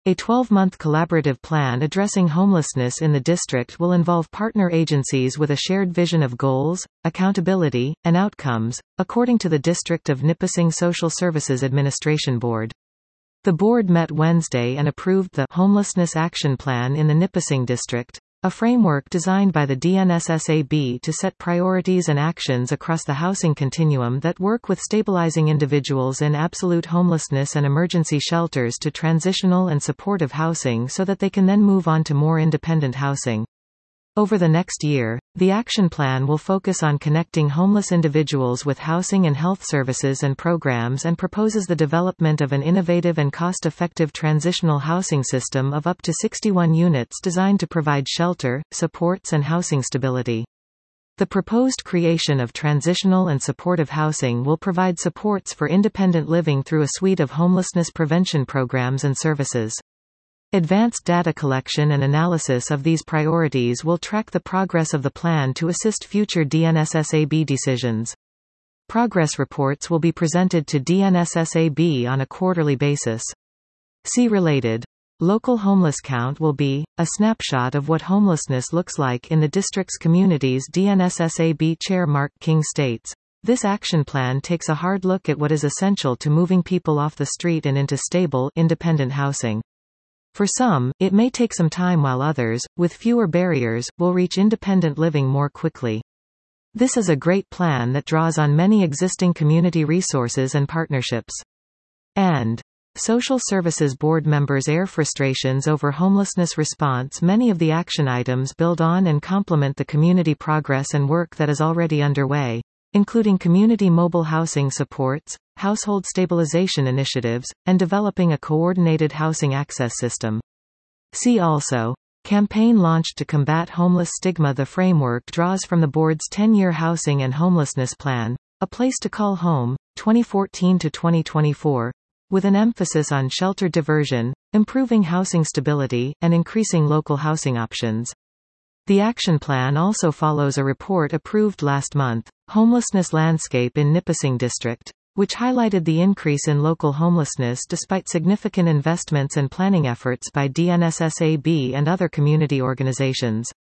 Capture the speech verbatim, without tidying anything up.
A twelve-month collaborative plan addressing homelessness in the district will involve partner agencies with a shared vision of goals, accountability, and outcomes, according to the District of Nipissing Social Services Administration Board. The board met Wednesday and approved the Homelessness Action Plan in the Nipissing District, a framework designed by the D N S S A B to set priorities and actions across the housing continuum that work with stabilizing individuals in absolute homelessness and emergency shelters to transitional and supportive housing so that they can then move on to more independent housing. Over the next year, the action plan will focus on connecting homeless individuals with housing and health services and programs and proposes the development of an innovative and cost-effective transitional housing system of up to sixty-one units designed to provide shelter, supports and housing stability. The proposed creation of transitional and supportive housing will provide supports for independent living through a suite of homelessness prevention programs and services. Advanced data collection and analysis of these priorities will track the progress of the plan to assist future D N S S A B decisions. Progress reports will be presented to D N S S A B on a quarterly basis. See related. Local homeless count will be a snapshot of what homelessness looks like in the district's communities. D N S S A B Chair Mark King states, "This action plan takes a hard look at what is essential to moving people off the street and into stable, independent housing. For some, it may take some time while others, with fewer barriers, will reach independent living more quickly. This is a great plan that draws on many existing community resources and partnerships." And Social Services Board members air frustrations over homelessness response. Many of the action items build on and complement the community progress and work that is already underway, including community mobile housing supports, household stabilization initiatives, and developing a coordinated housing access system. See also, campaign launched to combat homeless stigma. The framework draws from the board's ten-year housing and homelessness plan, A Place to Call Home, twenty fourteen to twenty twenty-four, with an emphasis on shelter diversion, improving housing stability, and increasing local housing options. The action plan also follows a report approved last month, Homelessness Landscape in Nipissing District, which highlighted the increase in local homelessness despite significant investments and planning efforts by D N S S A B and other community organizations.